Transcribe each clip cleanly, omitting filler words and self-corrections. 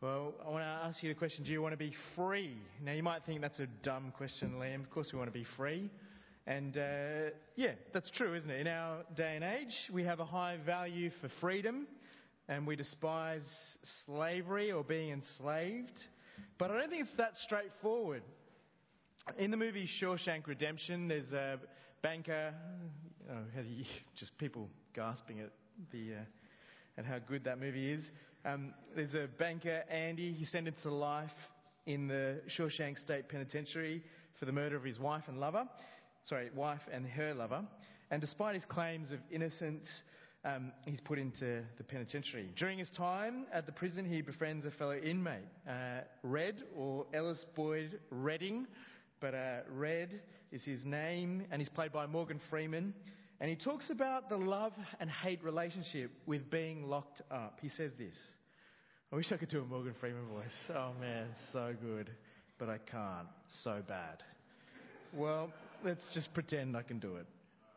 Well, I want to ask you the question, do you want to be free? Now, you might think that's a dumb question, Liam. Of course we want to be free. And, yeah, that's true, isn't it? In our day and age, we have a high value for freedom, and we despise slavery or being enslaved. But I don't think it's that straightforward. In the movie Shawshank Redemption, there's a banker, just people gasping at how good that movie is. There's a banker, Andy. He's sentenced to life in the Shawshank State Penitentiary for the murder of his wife and her lover. And despite his claims of innocence, he's put into the penitentiary. During his time at the prison, he befriends a fellow inmate, Red, or Ellis Boyd Redding. But Red is his name, and he's played by Morgan Freeman. And he talks about the love and hate relationship with being locked up. He says this. I wish I could do a Morgan Freeman voice. Oh man, so good. But I can't. So bad. Well, let's just pretend I can do it.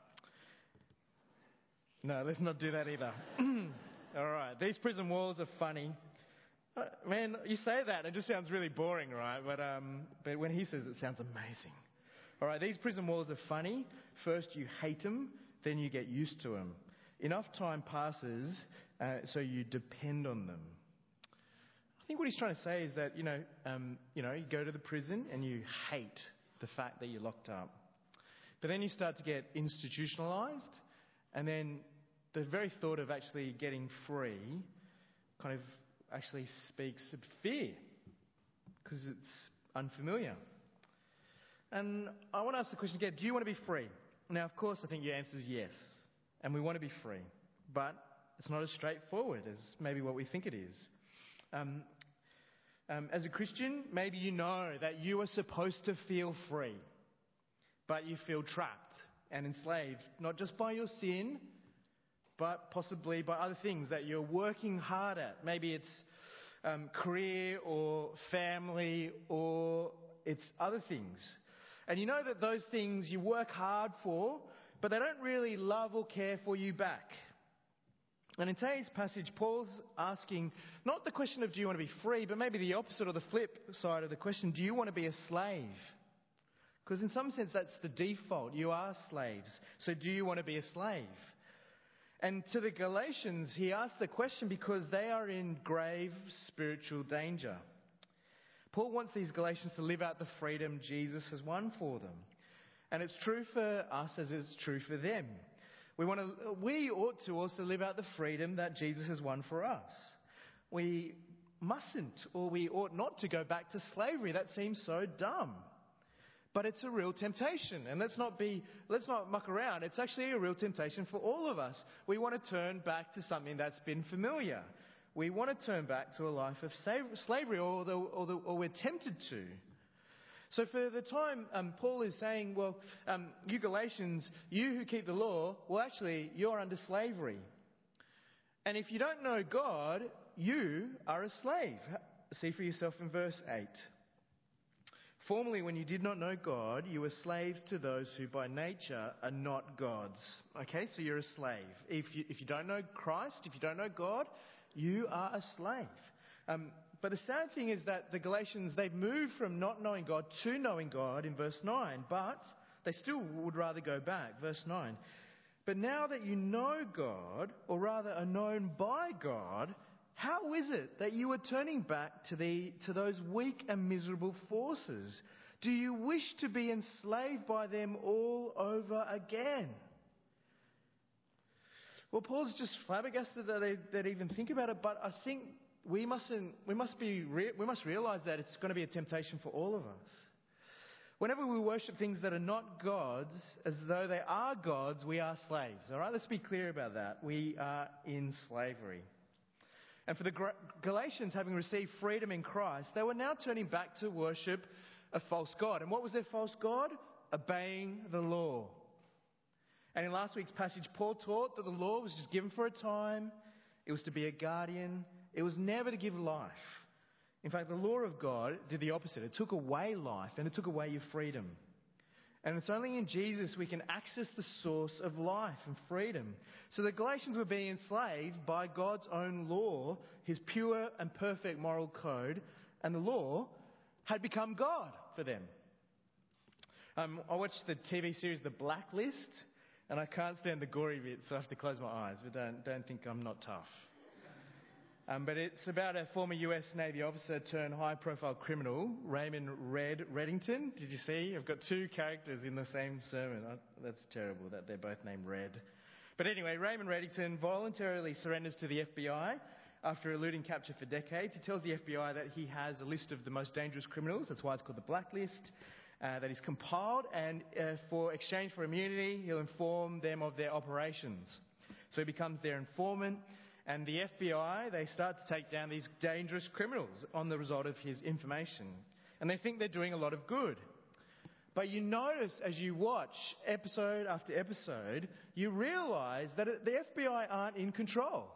No, let's not do that either. All right. These prison walls are funny. Man, you say that, it just sounds really boring, right? But when he says it, sounds amazing. All right, these prison walls are funny. First you hate them, then you get used to them. Enough time passes, so you depend on them. I think what he's trying to say is that, you go to the prison and you hate the fact that you're locked up. But then you start to get institutionalized, and then the very thought of actually getting free kind of actually speaks of fear, because it's unfamiliar. And I want to ask the question again, do you want to be free? Now, of course, I think your answer is yes. And we want to be free. But it's not as straightforward as maybe what we think it is. As a Christian, maybe you know that you are supposed to feel free. But you feel trapped and enslaved, not just by your sin, but possibly by other things that you're working hard at. Maybe it's career or family, or it's other things. And you know that those things you work hard for, but they don't really love or care for you back. And in today's passage, Paul's asking not the question of do you want to be free, but maybe the opposite or the flip side of the question, do you want to be a slave? Because in some sense that's the default. You are slaves. So do you want to be a slave? And to the Galatians, he asked the question because they are in grave spiritual danger. Paul wants these Galatians to live out the freedom Jesus has won for them. And it's true for us as it's true for them. We ought to also live out the freedom that Jesus has won for us. We mustn't, or we ought not to go back to slavery. That seems so dumb. But it's a real temptation. And let's not muck around. It's actually a real temptation for all of us. We want to turn back to something that's been familiar. We want to turn back to a life of slavery, or we're tempted to. So for the time, Paul is saying, you Galatians, you who keep the law, well, actually, you're under slavery. And if you don't know God, you are a slave. See for yourself in verse 8. Formerly, when you did not know God, you were slaves to those who by nature are not God's. Okay, so you're a slave. If you don't know Christ, if you don't know God, you are a slave. But the sad thing is that the Galatians, they've moved from not knowing God to knowing God in verse 9, but they still would rather go back. Verse 9. But now that you know God, or rather are known by God, how is it that you are turning back to those weak and miserable forces? Do you wish to be enslaved by them all over again? Well, Paul's just flabbergasted that they'd even think about it, but I think we must realize that it's going to be a temptation for all of us. Whenever we worship things that are not God's, as though they are God's, we are slaves. All right, let's be clear about that. We are in slavery. And for the Galatians, having received freedom in Christ, they were now turning back to worship a false god. And what was their false god? Obeying the law. And in last week's passage, Paul taught that the law was just given for a time. It was to be a guardian. It was never to give life. In fact, the law of God did the opposite. It took away life and it took away your freedom. And it's only in Jesus we can access the source of life and freedom. So the Galatians were being enslaved by God's own law, his pure and perfect moral code, and the law had become God for them. I watched the TV series The Blacklist, and I can't stand the gory bits, so I have to close my eyes, but don't think I'm not tough. But it's about a former US Navy officer turned high-profile criminal, Raymond Reddington. Did you see? I've got two characters in the same sermon. That's terrible that they're both named Red. But anyway, Raymond Reddington voluntarily surrenders to the FBI after eluding capture for decades. He tells the FBI that he has a list of the most dangerous criminals. That's why it's called the Blacklist. That he's compiled, and for exchange for immunity, he'll inform them of their operations. So he becomes their informant. And the FBI, they start to take down these dangerous criminals on the result of his information. And they think they're doing a lot of good. But you notice as you watch episode after episode, you realise that the FBI aren't in control.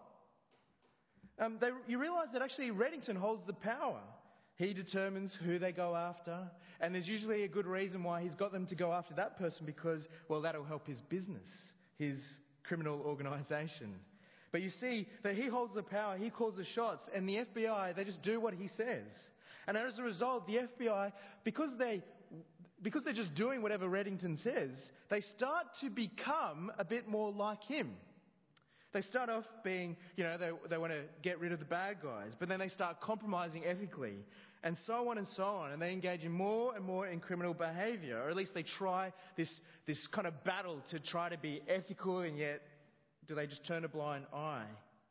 You realise that actually Reddington holds the power. He determines who they go after. And there's usually a good reason why he's got them to go after that person because, well, that'll help his business, his criminal organisation. But you see that he holds the power, he calls the shots, and the FBI, they just do what he says. And as a result, the FBI, because they're just doing whatever Reddington says, they start to become a bit more like him. They start off being, they want to get rid of the bad guys, but then they start compromising ethically, and so on and so on. And they engage in more and more in criminal behaviour, or at least they try this kind of battle to try to be ethical, and yet do they just turn a blind eye?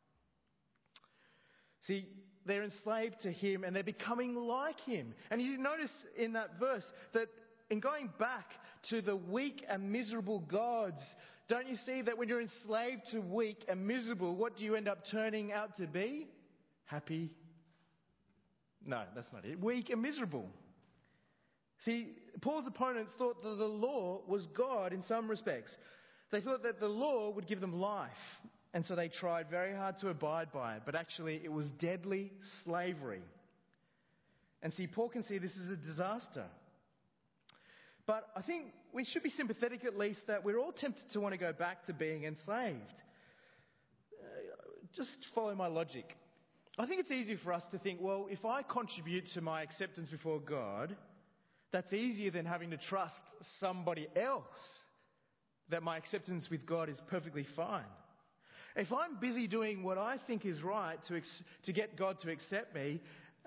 See, they're enslaved to him and they're becoming like him. And you notice in that verse that in going back to the weak and miserable gods, don't you see that when you're enslaved to weak and miserable, what do you end up turning out to be? Happy? No, that's not it. Weak and miserable. See, Paul's opponents thought that the law was God in some respects. They thought that the law would give them life, and so they tried very hard to abide by it, but actually it was deadly slavery. And see, Paul can see this as a disaster. But I think we should be sympathetic at least that we're all tempted to want to go back to being enslaved. Just follow my logic. I think it's easy for us to think, well, if I contribute to my acceptance before God, that's easier than having to trust somebody else that my acceptance with God is perfectly fine. If I'm busy doing what I think is right to get God to accept me,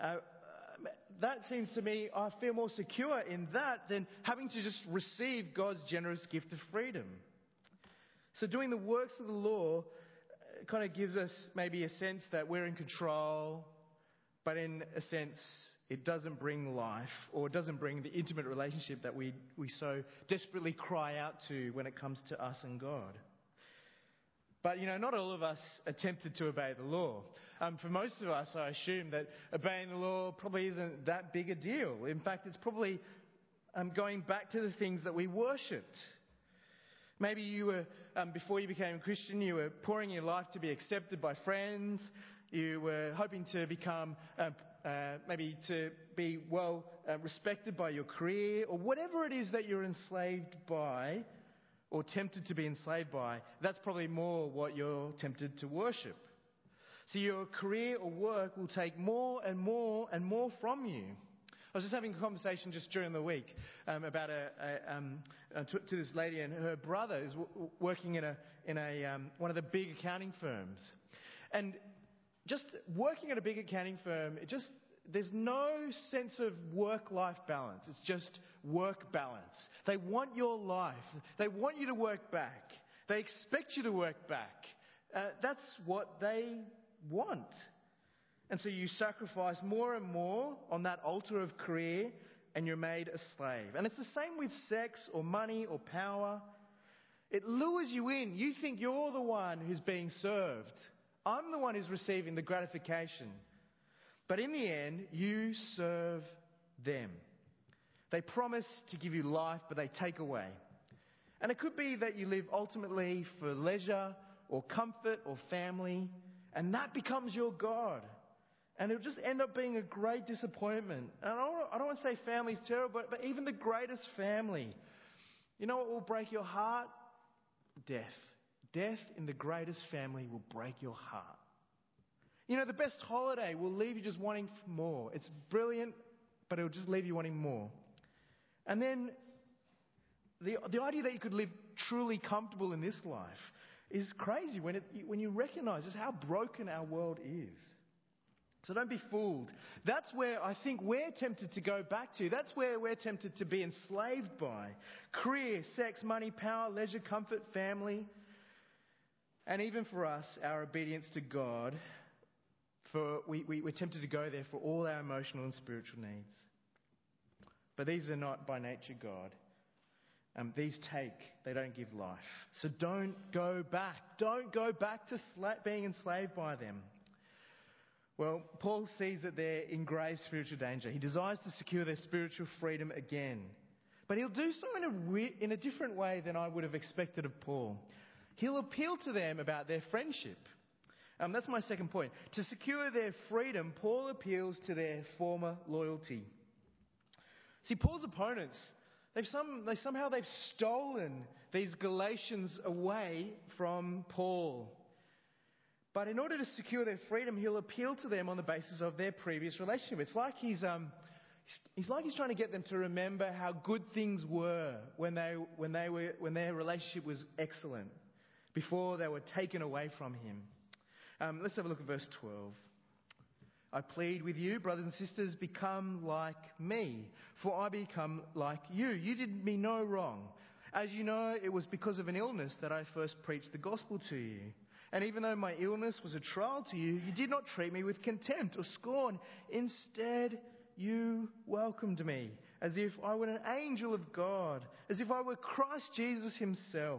that seems to me, I feel more secure in that than having to just receive God's generous gift of freedom. So doing the works of the law kind of gives us maybe a sense that we're in control, but in a sense it doesn't bring life, or it doesn't bring the intimate relationship that we so desperately cry out to when it comes to us and God. But, not all of us are tempted to obey the law. For most of us, I assume that obeying the law probably isn't that big a deal. In fact, it's probably going back to the things that we worshipped. Maybe you were, before you became a Christian, you were pouring your life to be accepted by friends. You were hoping to become, maybe to be well respected by your career, or whatever it is that you're enslaved by or tempted to be enslaved by. That's probably more what you're tempted to worship. So your career or work will take more and more and more from you. I was just having a conversation just during the week about to this lady, and her brother is working in one of the big accounting firms. And just working at a big accounting firm, there's no sense of work-life balance. It's just work balance. They want your life. They want you to work back. They expect you to work back. That's what they want. And so you sacrifice more and more on that altar of career, and you're made a slave. And it's the same with sex or money or power. It lures you in. You think you're the one who's being served. I'm the one who's receiving the gratification. But in the end, you serve them. They promise to give you life, but they take away. And it could be that you live ultimately for leisure or comfort or family, and that becomes your God. And it'll just end up being a great disappointment. And I don't want to say family's terrible, but even the greatest family, You know what will break your heart? Death. Death in the greatest family will break your heart. You know, the best holiday will leave you just wanting more. It's brilliant, but it'll just leave you wanting more. And then the idea that you could live truly comfortable in this life is crazy when you recognize just how broken our world is. So don't be fooled. That's where I think we're tempted to go back to. That's where we're tempted to be enslaved by. Career, sex, money, power, leisure, comfort, family. And even for us, our obedience to God, we're tempted to go there for all our emotional and spiritual needs. But these are not by nature God. These they don't give life. So don't go back. Don't go back to being enslaved by them. Well, Paul sees that they're in grave spiritual danger. He desires to secure their spiritual freedom again. But he'll do so in a different way than I would have expected of Paul. He'll appeal to them about their friendship. That's my second point. To secure their freedom, Paul appeals to their former loyalty. See, Paul's opponents, they've stolen these Galatians away from Paul. But in order to secure their freedom, he'll appeal to them on the basis of their previous relationship. It's like he's trying to get them to remember how good things were when their relationship was excellent, before they were taken away from him. Let's have a look at verse 12. I plead with you, brothers and sisters, become like me, for I become like you. You did me no wrong. As you know, it was because of an illness that I first preached the gospel to you. And even though my illness was a trial to you, you did not treat me with contempt or scorn. Instead, you welcomed me as if I were an angel of God, as if I were Christ Jesus himself.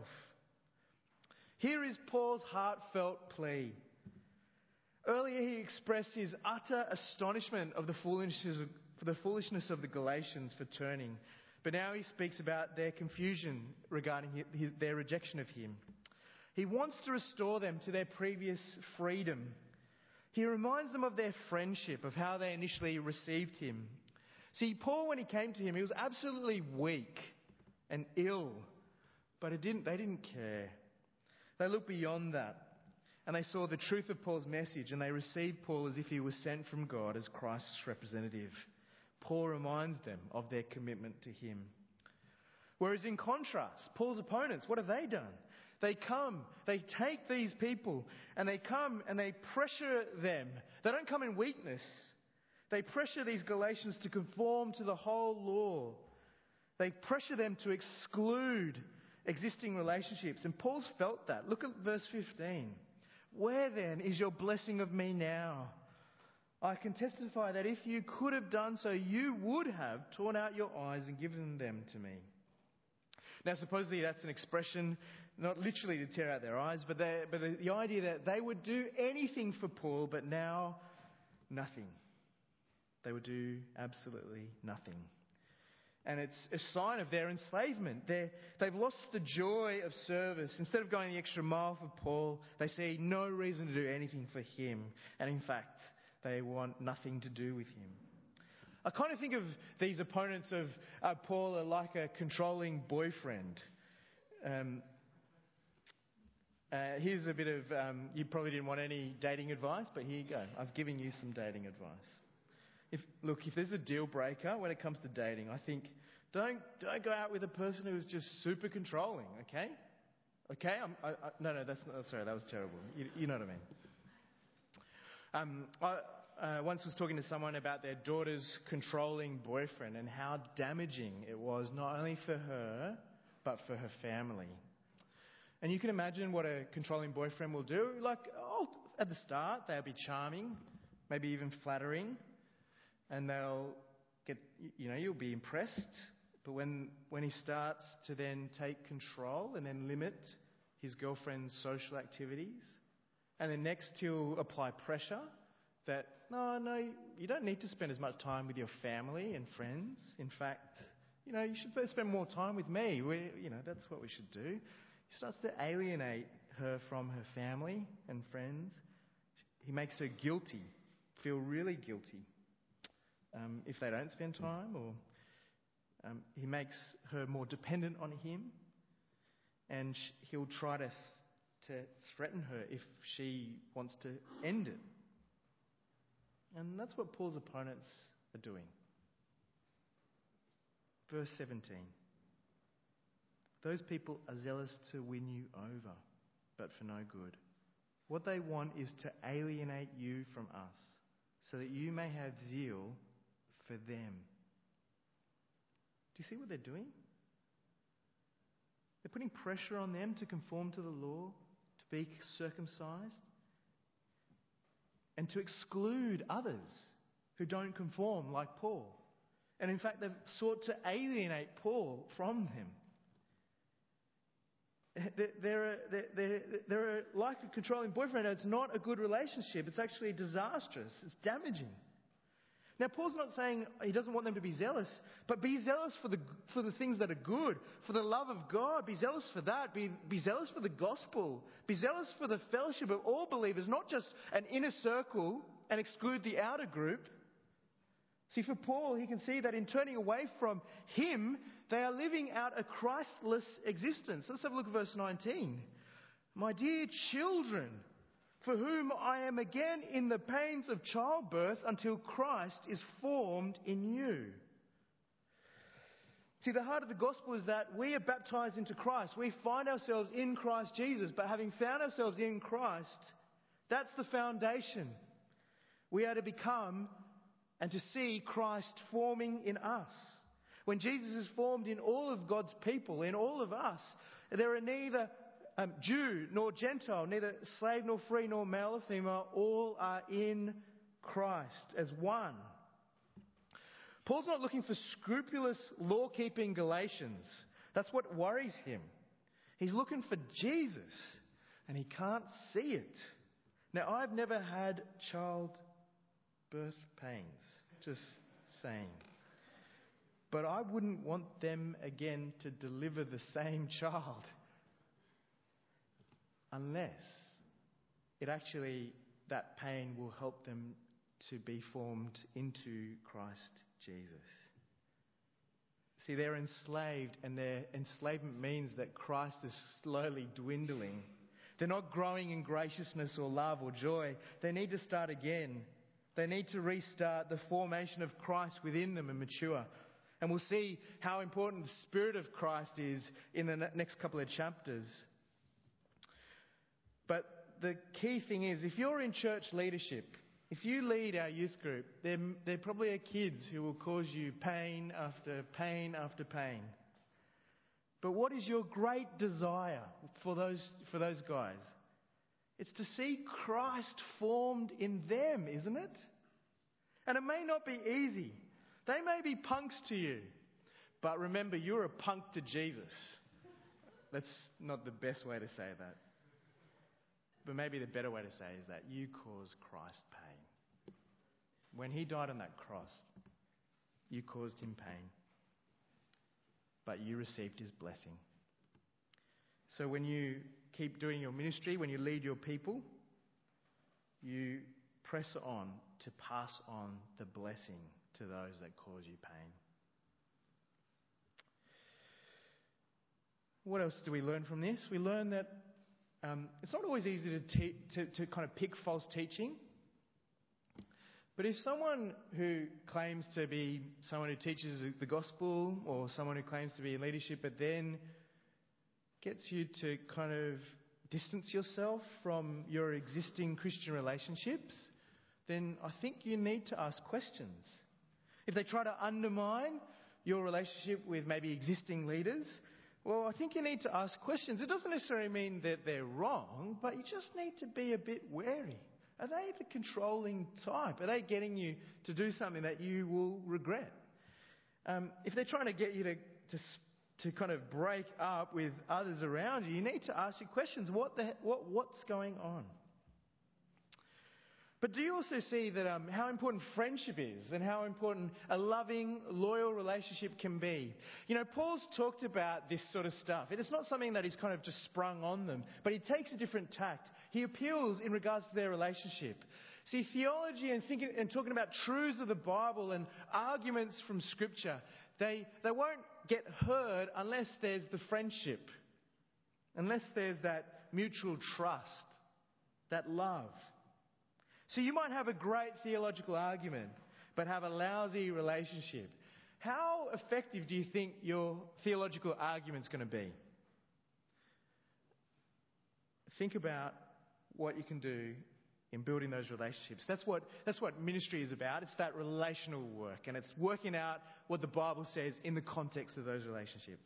Here is Paul's heartfelt plea. Earlier he expressed his utter astonishment of the foolishness of the Galatians for turning. But now he speaks about their confusion regarding their rejection of him. He wants to restore them to their previous freedom. He reminds them of their friendship, of how they initially received him. See, Paul, when he came to him, he was absolutely weak and ill. But they didn't care. They looked beyond that. And they saw the truth of Paul's message, and they received Paul as if he was sent from God as Christ's representative. Paul reminds them of their commitment to him. Whereas in contrast, Paul's opponents, what have they done? They take these people, and they come and they pressure them. They don't come in weakness. They pressure these Galatians to conform to the whole law. They pressure them to exclude existing relationships. And Paul's felt that. Look at verse 15. Where then is your blessing of me now? I can testify that if you could have done so, you would have torn out your eyes and given them to me. Now, supposedly that's an expression, not literally to tear out their eyes, but the idea that they would do anything for Paul, but now nothing. They would do absolutely nothing. And it's a sign of their enslavement. They've lost the joy of service. Instead of going the extra mile for Paul, they see no reason to do anything for him. And in fact, they want nothing to do with him. I kind of think of these opponents of Paul are like a controlling boyfriend. Here's a bit of, you probably didn't want any dating advice, but here you go. I've given you some dating advice. If there's a deal breaker when it comes to dating, I think don't go out with a person who is just super controlling, okay? Okay? No, that's not, sorry, that was terrible. You know what I mean. I once was talking to someone about their daughter's controlling boyfriend and how damaging it was, not only for her, but for her family. And you can imagine what a controlling boyfriend will do. At the start, they'll be charming, maybe even flattering. And they'll get, you'll be impressed. But when he starts to then take control and then limit his girlfriend's social activities, and then next he'll apply pressure that, no, you don't need to spend as much time with your family and friends. In fact, you should spend more time with me. That's what we should do. He starts to alienate her from her family and friends. He makes her guilty, feel really guilty. If they don't spend time, or He makes her more dependent on him, and he'll try to threaten her if she wants to end it. And that's what Paul's opponents are doing. Verse 17. Those people are zealous to win you over, but for no good. What they want is to alienate you from us, so that you may have zeal for them. Do you see what they're doing? They're putting pressure on them to conform to the law, to be circumcised, and to exclude others who don't conform like Paul. And in fact, they've sought to alienate Paul from them. They're like a controlling boyfriend. It's not a good relationship. It's actually disastrous. It's damaging. Now, Paul's not saying he doesn't want them to be zealous, but be zealous for the things that are good, for the love of God. Be zealous for that. Be zealous for the gospel. Be zealous for the fellowship of all believers, not just an inner circle and exclude the outer group. See, for Paul, he can see that in turning away from him, they are living out a Christless existence. Let's have a look at verse 19. My dear children, for whom I am again in the pains of childbirth until Christ is formed in you. See, the heart of the gospel is that we are baptized into Christ. We find ourselves in Christ Jesus, but having found ourselves in Christ, that's the foundation. We are to become and to see Christ forming in us. When Jesus is formed in all of God's people, in all of us, there are neither Jew nor Gentile, neither slave nor free nor male or female. All are in Christ as one. Paul's not looking for scrupulous law-keeping Galatians. That's what worries him. He's looking for Jesus, and he can't see it. Now, I've never had childbirth pains, just saying. But I wouldn't want them again to deliver the same child. Unless that pain will help them to be formed into Christ Jesus. See, they're enslaved, and their enslavement means that Christ is slowly dwindling. They're not growing in graciousness or love or joy. They need to start again. They need to restart the formation of Christ within them and mature. And we'll see how important the Spirit of Christ is in the next couple of chapters. But the key thing is, if you're in church leadership, if you lead our youth group, there probably are kids who will cause you pain after pain after pain. But what is your great desire for those guys? It's to see Christ formed in them, isn't it? And it may not be easy. They may be punks to you. But remember, you're a punk to Jesus. That's not the best way to say that. But maybe the better way to say is that you caused Christ pain. When he died on that cross, you caused him pain. But you received his blessing. So when you keep doing your ministry, when you lead your people, you press on to pass on the blessing to those that cause you pain. What else do we learn from this? We learn that it's not always easy to kind of pick false teaching. But if someone who claims to be someone who teaches the gospel, or someone who claims to be in leadership, but then gets you to kind of distance yourself from your existing Christian relationships, then I think you need to ask questions. If they try to undermine your relationship with maybe existing leaders, well, I think you need to ask questions. It doesn't necessarily mean that they're wrong, but you just need to be a bit wary. Are they the controlling type? Are they getting you to do something that you will regret? If they're trying to get you to kind of break up with others around you, you need to ask your questions. What's going on? But do you also see that how important friendship is, and how important a loving, loyal relationship can be? You know, Paul's talked about this sort of stuff. It's not something that he's kind of just sprung on them, but he takes a different tact. He appeals in regards to their relationship. See, theology and thinking and talking about truths of the Bible and arguments from Scripture, they won't get heard unless there's the friendship, unless there's that mutual trust, that love. So you might have a great theological argument, but have a lousy relationship. How effective do you think your theological argument's going to be? Think about what you can do in building those relationships. That's what ministry is about. It's that relational work, and it's working out what the Bible says in the context of those relationships.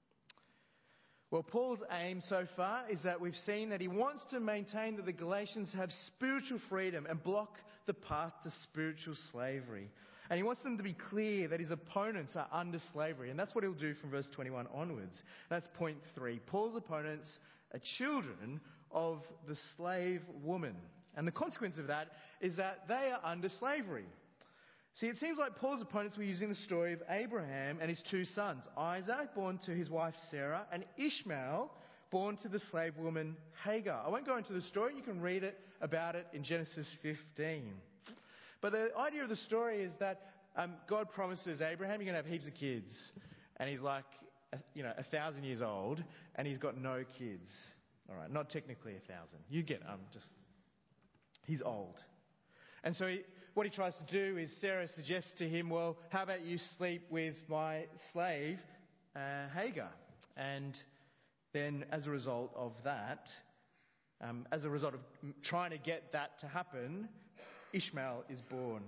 Well, Paul's aim so far is that we've seen that he wants to maintain that the Galatians have spiritual freedom and block the path to spiritual slavery. And he wants them to be clear that his opponents are under slavery. And that's what he'll do from verse 21 onwards. That's point 3. Paul's opponents are children of the slave woman. And the consequence of that is that they are under slavery. See, it seems like Paul's opponents were using the story of Abraham and his 2 sons, Isaac, born to his wife Sarah, and Ishmael, born to the slave woman Hagar. I won't go into the story. You can read about it in Genesis 15. But the idea of the story is that God promises Abraham, you're going to have heaps of kids. And he's like, 1,000 years old, and he's got no kids. All right, not technically 1,000. You get he's old. And so what he tries to do is Sarah suggests to him, well, how about you sleep with my slave, Hagar? And then as a result of that, as a result of trying to get that to happen, Ishmael is born.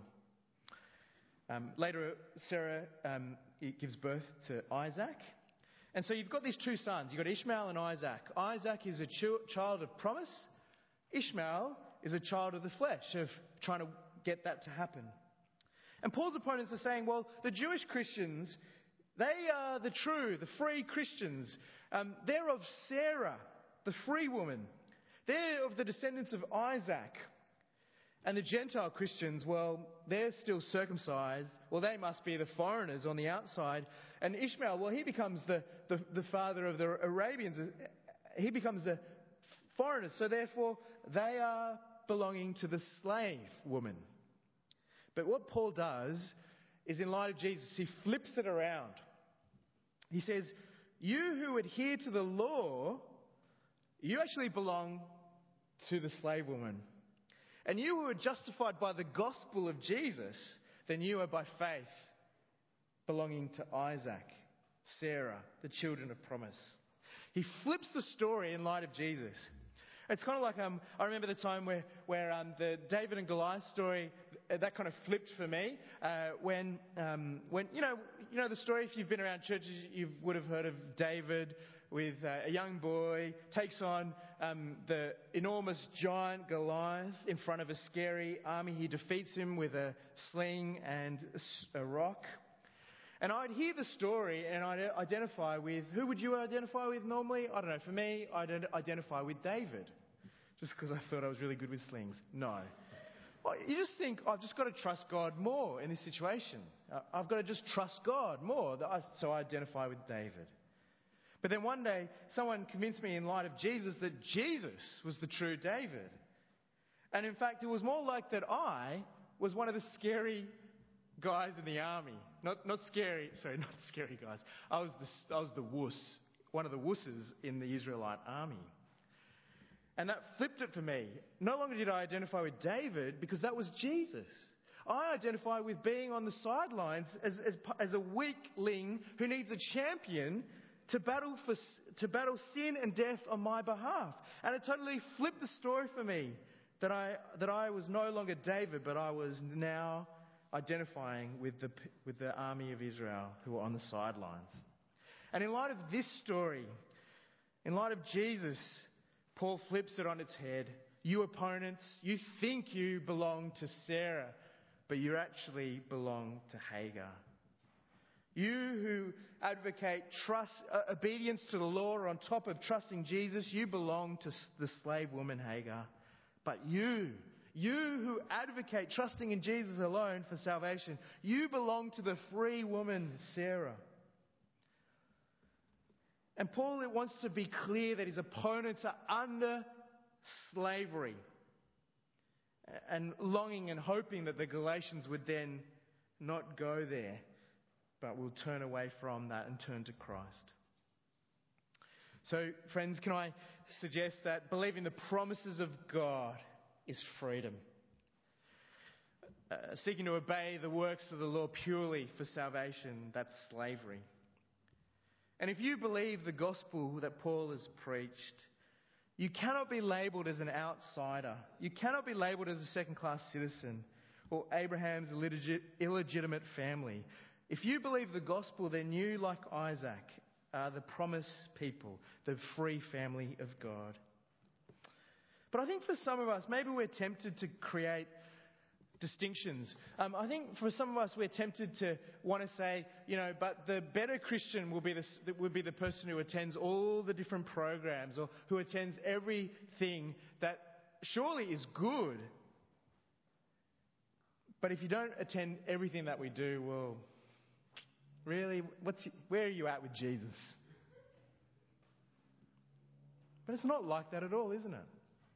Later, Sarah gives birth to Isaac. And so you've got these 2 sons. You've got Ishmael and Isaac. Isaac is a child of promise. Ishmael is a child of the flesh, of trying to get that to happen. And Paul's opponents are saying, well, the Jewish Christians, they are the free Christians. They're of Sarah, the free woman. They're of the descendants of Isaac. And the Gentile Christians, well, they're still circumcised. Well, they must be the foreigners on the outside. And Ishmael, well, he becomes the father of the Arabians. He becomes the foreigners. So therefore, they are belonging to the slave woman. But what Paul does is, in light of Jesus, he flips it around. He says, you who adhere to the law, you actually belong to the slave woman. And you who are justified by the gospel of Jesus, then you are by faith belonging to Isaac, Sarah, the children of promise. He flips the story in light of Jesus. It's kind of like, I remember the time where the David and Goliath story, that kind of flipped for me. When you know the story, if you've been around churches, you would have heard of David with a young boy, takes on the enormous giant Goliath in front of a scary army. He defeats him with a sling and a rock. And I'd hear the story and I'd identify with, who would you identify with normally? I don't know. For me, I'd identify with David. Just because I thought I was really good with slings. No. Well, you just think, I've just got to trust God more in this situation. I've got to just trust God more. So I identify with David. But then one day, someone convinced me in light of Jesus that Jesus was the true David. And in fact, it was more like that I was one of the scary guys in the army. Not scary guys. I was the wuss, one of the wusses in the Israelite army. And that flipped it for me. No longer did I identify with David because that was Jesus. I identify with being on the sidelines as a weakling who needs a champion to battle sin and death on my behalf. And it totally flipped the story for me that I was no longer David, but I was now identifying with the army of Israel who were on the sidelines. And in light of this story, in light of Jesus, Paul flips it on its head. You opponents, you think you belong to Sarah, but you actually belong to Hagar. You who advocate obedience to the law on top of trusting Jesus, you belong to the slave woman Hagar. But you who advocate trusting in Jesus alone for salvation, you belong to the free woman Sarah. And Paul wants to be clear that his opponents are under slavery. and longing and hoping that the Galatians would then not go there, but will turn away from that and turn to Christ. So, friends, can I suggest that believing the promises of God is freedom? Seeking to obey the works of the law purely for salvation, that's slavery. And if you believe the gospel that Paul has preached, you cannot be labelled as an outsider. You cannot be labelled as a second-class citizen or Abraham's illegitimate family. If you believe the gospel, then you, like Isaac, are the promised people, the free family of God. But I think for some of us, maybe we're tempted to create distinctions. I think for some of us, we're tempted to want to say, but the better Christian will be the person who attends all the different programs or who attends everything that surely is good. But if you don't attend everything that we do, well, really, where are you at with Jesus? But it's not like that at all, isn't it?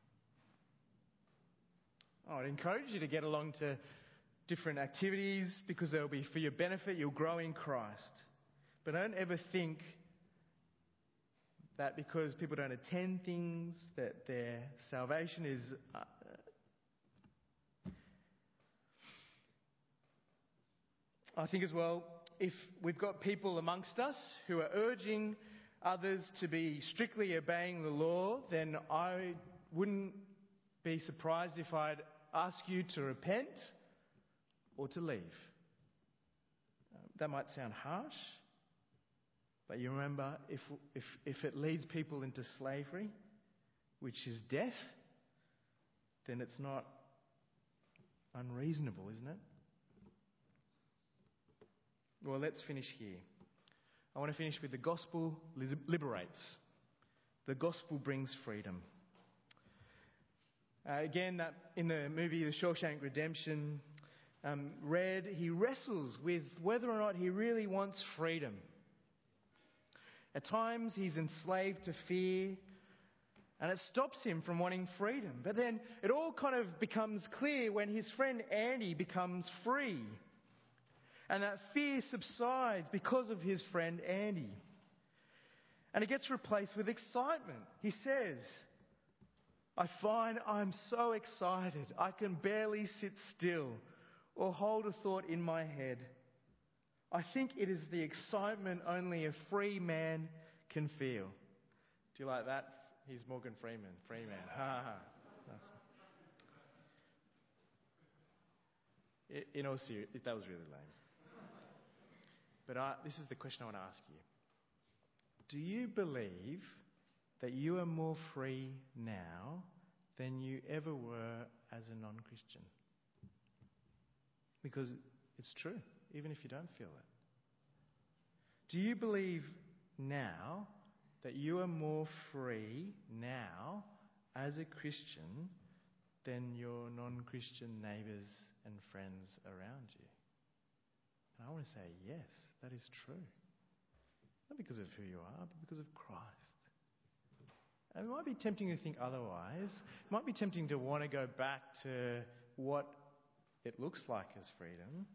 I'd encourage you to get along to different activities because they'll be for your benefit. You'll grow in Christ. But don't ever think that because people don't attend things that their salvation is... I think as well, if we've got people amongst us who are urging others to be strictly obeying the law, then I wouldn't be surprised if I'd ask you to repent or to leave. That might sound harsh, but you remember, if it leads people into slavery, which is death, then it's not unreasonable, isn't it? Well, let's finish here. I want to finish with the gospel liberates. The gospel brings freedom. Again, that in the movie The Shawshank Redemption, he wrestles with whether or not he really wants freedom. At times, he's enslaved to fear, and it stops him from wanting freedom. But then it all kind of becomes clear when his friend Andy becomes free. And that fear subsides because of his friend Andy. And it gets replaced with excitement. He says, I find I'm so excited I can barely sit still or hold a thought in my head. I think it is the excitement only a free man can feel. Do you like that? He's Morgan Freeman. Free man. Ha ha. In all seriousness, that was really lame. But this is the question I want to ask you. Do you believe that you are more free now than you ever were as a non-Christian? Because it's true, even if you don't feel it. Do you believe now that you are more free now as a Christian than your non-Christian neighbours and friends around you? And I want to say yes, that is true. Not because of who you are, but because of Christ. And it might be tempting to think otherwise. It might be tempting to want to go back to what it looks like as freedom.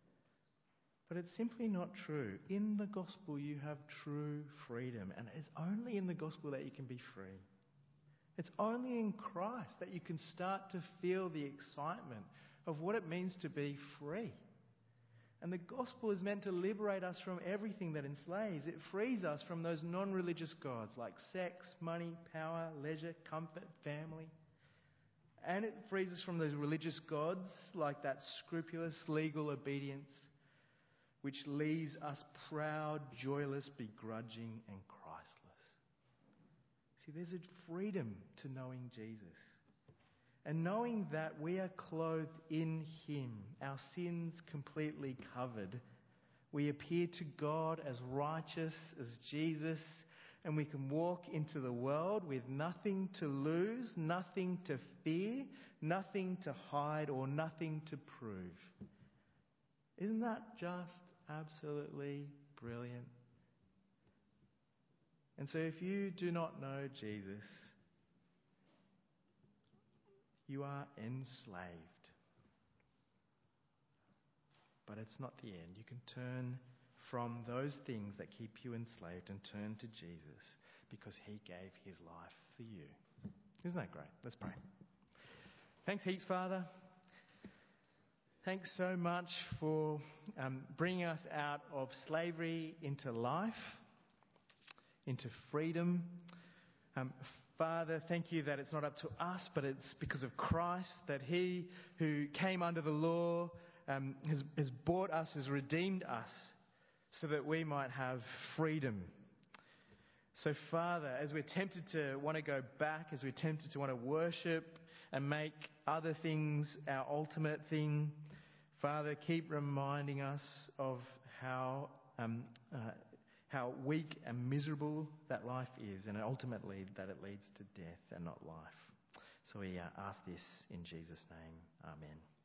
But it's simply not true. In the gospel, you have true freedom. And it's only in the gospel that you can be free. It's only in Christ that you can start to feel the excitement of what it means to be free. And the gospel is meant to liberate us from everything that enslaves. It frees us from those non-religious gods like sex, money, power, leisure, comfort, family. And it frees us from those religious gods like that scrupulous legal obedience, which leaves us proud, joyless, begrudging, and Christless. See, there's a freedom to knowing Jesus. And knowing that we are clothed in Him, our sins completely covered, we appear to God as righteous as Jesus, and we can walk into the world with nothing to lose, nothing to fear, nothing to hide, or nothing to prove. Isn't that just absolutely brilliant? And so if you do not know Jesus, you are enslaved. But it's not the end. You can turn from those things that keep you enslaved and turn to Jesus because he gave his life for you. Isn't that great? Let's pray. Thanks heaps, Father. Thanks so much for bringing us out of slavery into life, into freedom. Father, thank you that it's not up to us, but it's because of Christ, that he who came under the law has bought us, has redeemed us, so that we might have freedom. So, Father, as we're tempted to want to go back, as we're tempted to want to worship and make other things our ultimate thing, Father, keep reminding us of how weak and miserable that life is, and ultimately that it leads to death and not life. So we ask this in Jesus' name. Amen.